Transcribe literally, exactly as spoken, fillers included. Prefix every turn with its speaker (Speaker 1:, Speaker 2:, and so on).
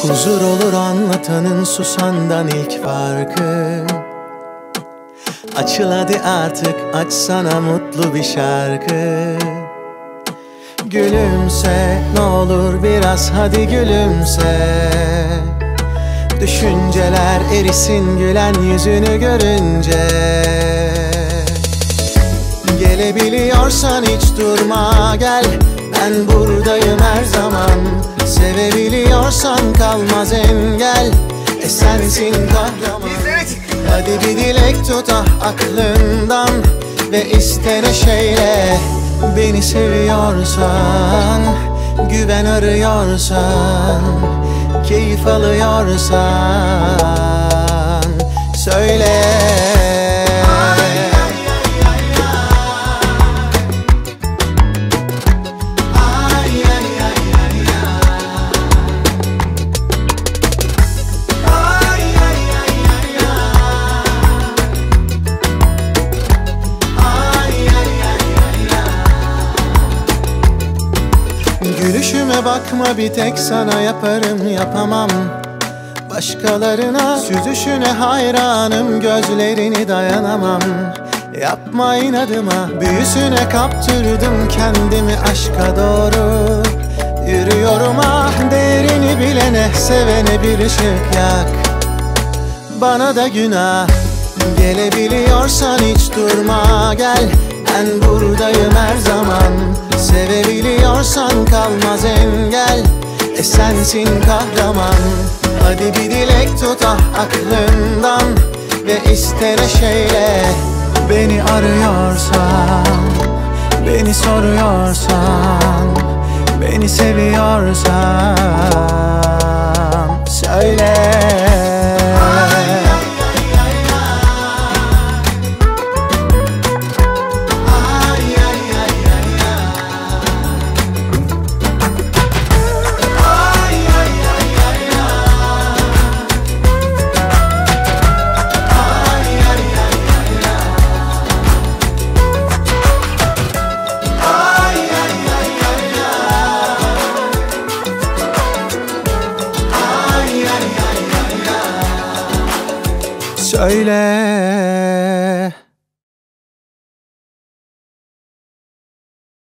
Speaker 1: Huzur olur anlatanın susandan ilk farkı. Açıl hadi artık, aç sana mutlu bir şarkı. Gülümse ne olur biraz, hadi gülümse. Düşünceler erisin gülen yüzünü görünce. Gelebiliyorsan hiç durma gel, ben buradayım her zaman. Sevebiliyorsan kalmaz engel, e sensin kahraman. Hadi bir dilek tut ah aklından ve iste neşeyle. Beni seviyorsan, güven arıyorsan, keyif alıyorsan söyle. Gülüşüme bakma, bir tek sana yaparım yapamam başkalarına. Süzüşüne hayranım, gözlerini dayanamam. Yapma inadıma, büyüsüne kaptırdım kendimi aşka doğru. Yürüyorum ah değerini bilene, sevene bir ışık yak. Bana da günah, gelebiliyorsan hiç durma gel, ben buradayım her zaman. Sevebiliyorsan kalmaz engel, e sensin kahraman. Hadi bir dilek tut ah aklından ve iste neşeyle. Beni arıyorsan, beni soruyorsan, beni seviyorsan söyle. Söyle.